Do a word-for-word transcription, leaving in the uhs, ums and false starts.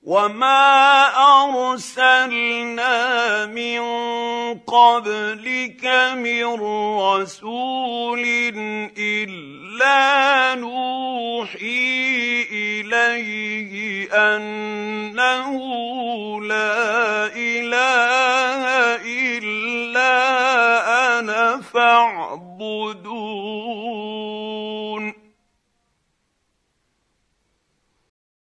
وما أرسلنا من قبلك من رسول إلا نوحي إليه أنه لا إله إلا أنا فاعبدون.